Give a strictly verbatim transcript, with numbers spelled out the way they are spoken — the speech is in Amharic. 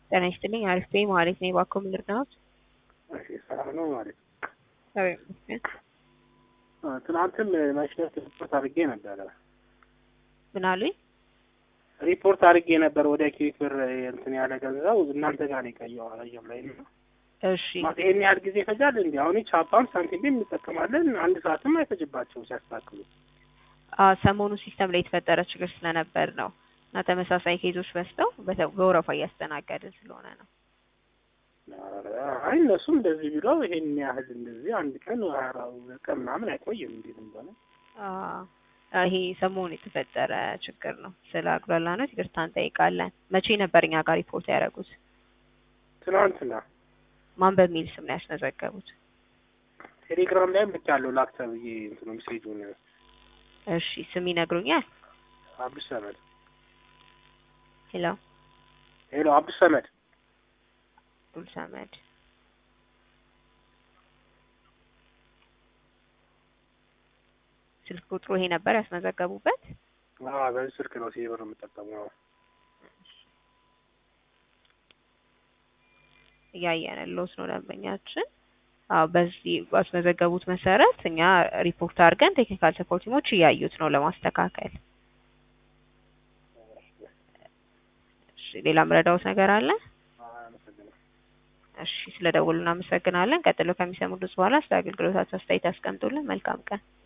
ጤና ይስጥልኝ አሪፍ ነኝ ማለት ነው። እባክዎ ምን ልርዳዎት? እሺ ሰላም ነው ማለት ነው። አዎ ይመስገን። ትናንትም ማሽነት ሪፖርት አድርጌ ነበረ። ምን አሉኝ? ሪፖርት አድርጌ ነበር ወደ ኪዊክ ብር እንትን ያለ ገንዘብ እናንተ ጋር ነው የቀየው አላየም ላይ ነው። እሺ ማለት ይሄን ያህል ጊዜ ይፈጃል እንዴ? አሁን ቻፓም ሳንቲም እንጠቀማለን አንድ ሰዓትም አይፈጅባቸው ሲያስተካክሉ። አ ሰሞኑ ሲስተም ላይ የተፈጠረ ችግር ስለነበር ነው እና ተመሳሳይ ኬዞች በስተው በወረፋ እያስተናገድን ስለሆነ ነው። አይ እነሱም እንደዚህ ቢለው ይሄን ያህል እንደዚህ አንድ ቀን አራው ቀን ምናምን አይቆይም እንዴት እንደሆነ። አ ይሄ ሰሞኑ የተፈጠረ ችግር ነው። ስለ አጉላላ ነው ይቅርታ እንጠይቃለን። መቼ ነበር እኛ ጋር ሪፖርት ያደረጉት? ትናንትና። ማን በሚል ስም ነው ያስመዘገቡት? ቴሌግራም ላይ ልካለሁ ላክተ ብዬ እንትኑ ሜሴጁን። እሺ ስም ይነግሩኛል? አብዱ ሰመድ። ሄሎ ሄሎ አብዱ ሰመድ። አብዱ ሰመድ ስልክ ቁጥሩ ይሄ ነበር ያስመዘገቡበት? አዎ በዚህ ስልክ ነው ሲበር የምጠቀመው። እያየንልዎት ነው ደንበኛችን። አዎ በዚህ ባስመዘገቡት መሰረት እኛ ሪፖርት አድርገን ቴክኒካል ሰፖርት ቲሞች እያዩት ነው ለማስተካከል። እሺ ሌላ ምረዳዎት ነገር አለ? እሺ ስለደወሉ እናመሰግናለን። ቀጥሎ ከሚሰሙት በኋላ ስለ አገልግሎታቸው አስተያየት ያስቀምጡልን። መልካም ቀን።